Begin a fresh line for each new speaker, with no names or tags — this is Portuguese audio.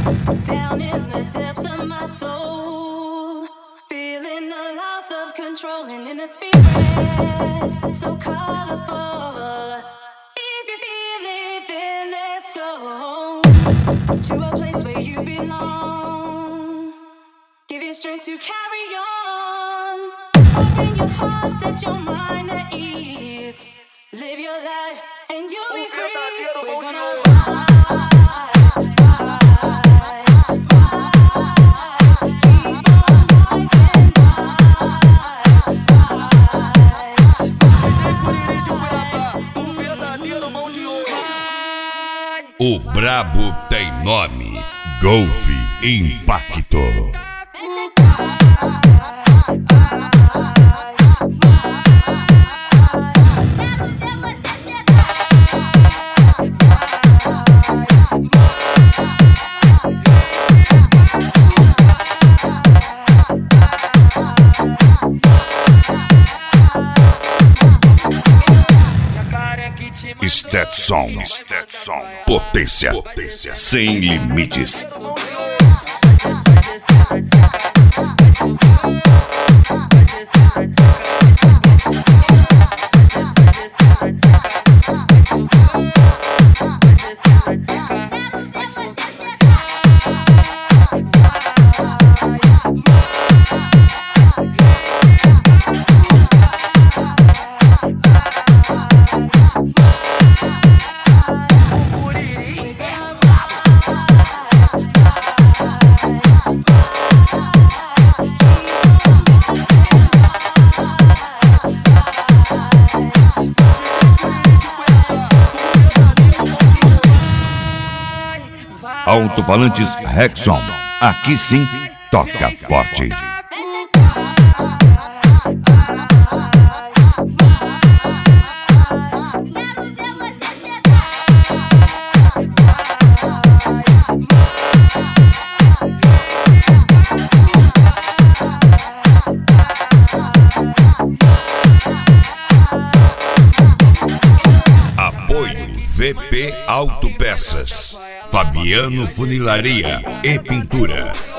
Down in the depths of my soul, feeling the loss of control and in the spirit, so colorful. If you feel it, then let's go to a place where you belong. Give you strength to carry on. Open your heart, set your mind at ease. Live your life and you'll be free. We're gonna
O brabo tem nome, Golf Impacto. Stetson, potência sem limites. Alto-falantes Rexon, aqui sim toca forte. Apoio VP Autopeças, Fabiano Funilaria e Pintura.